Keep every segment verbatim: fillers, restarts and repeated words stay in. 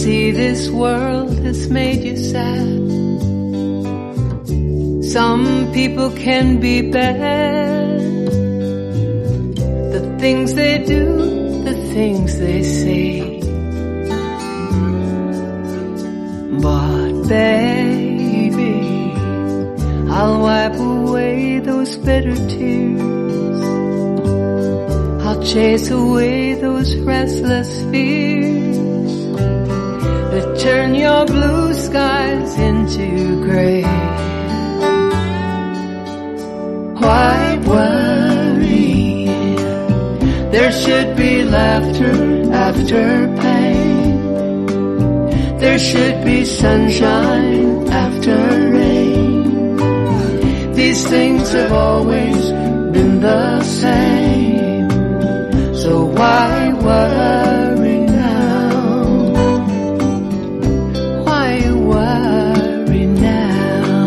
see this world has made you sad. Some people can be bad. The things they do, the things they say. But baby, I'll wipe away those bitter tears. I'll chase away those restless fears that turn your blue skies into gray. Why worry? There should be laughter after pain. There should be sunshine after rain. These things have always been the same. So why worry now? Why worry now?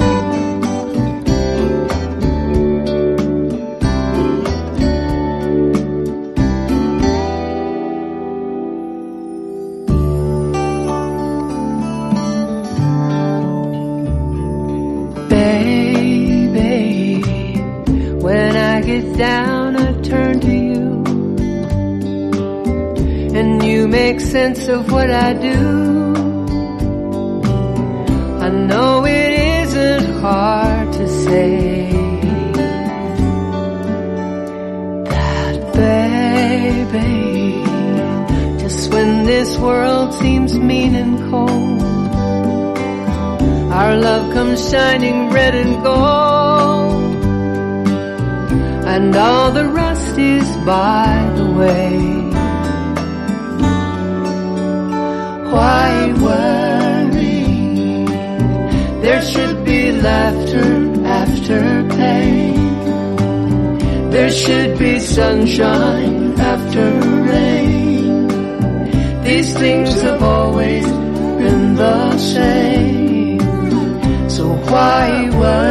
Baby, when I get down I turn to you, and you make sense of what I do. I know it isn't hard to say that, baby, just when this world seems mean and cold, our love comes shining red and gold, and all the rest is by the way. Why worry? There should be laughter after pain. There should be sunshine after rain. These things have always been the same. So why worry?